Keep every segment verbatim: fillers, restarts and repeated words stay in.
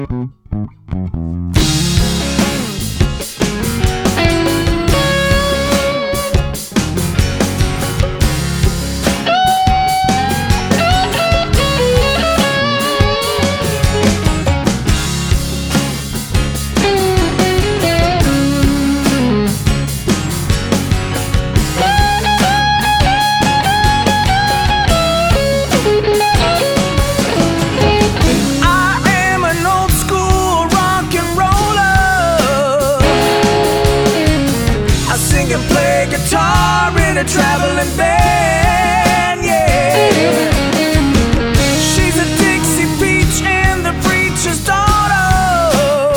A traveling band, yeah. She's a Dixie peach and the preacher's daughter.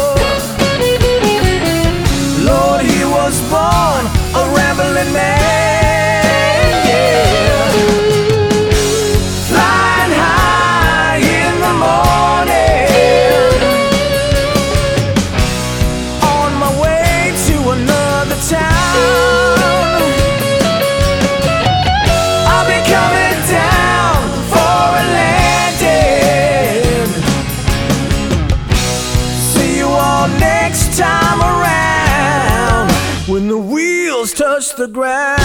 Lord, he was born a rambling man, yeah. Flying high in the morning, on my way to another town. Time around when the wheels touch the ground.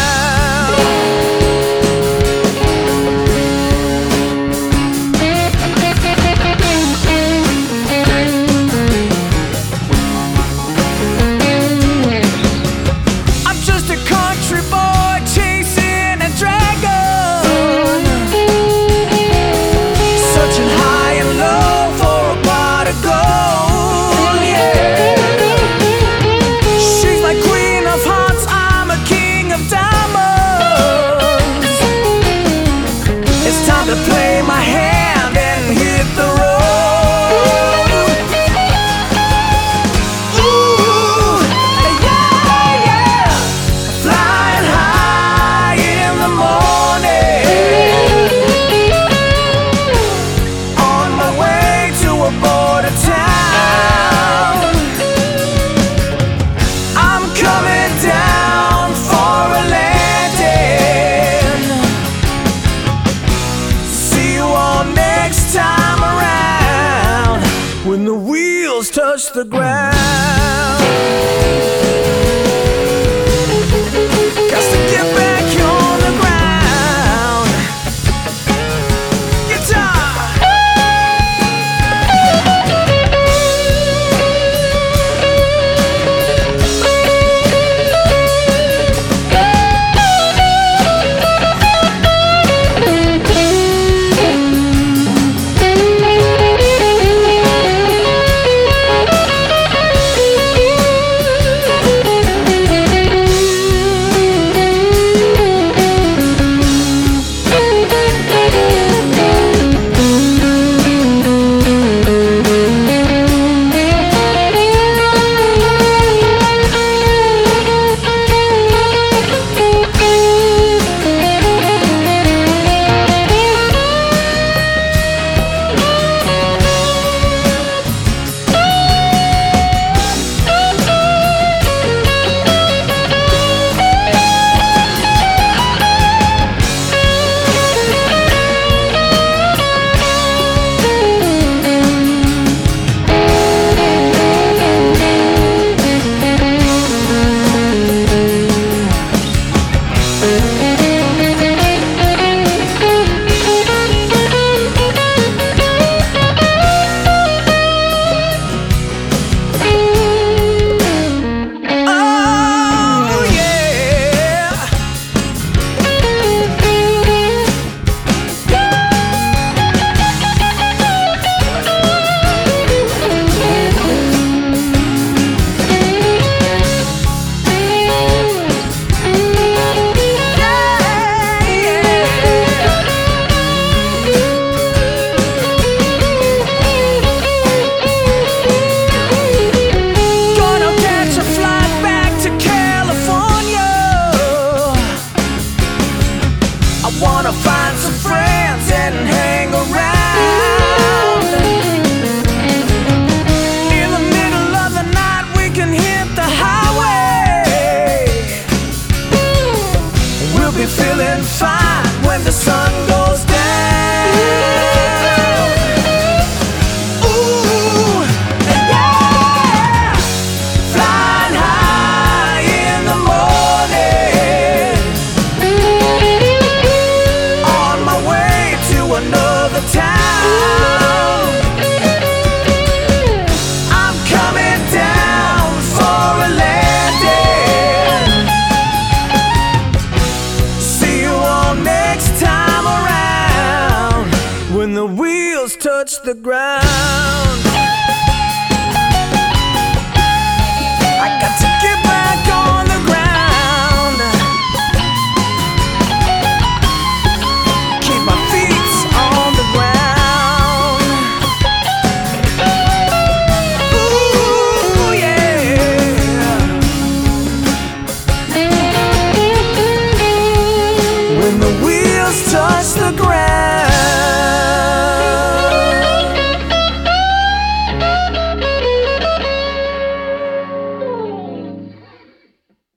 To play my hand and hit the road. Ooh, yeah, yeah. Flying high in the morning, on my way to a border town. I'm coming down for a landing. Next time around when the wheels touch the ground. Got to get back on the ground. Guitar. the ground.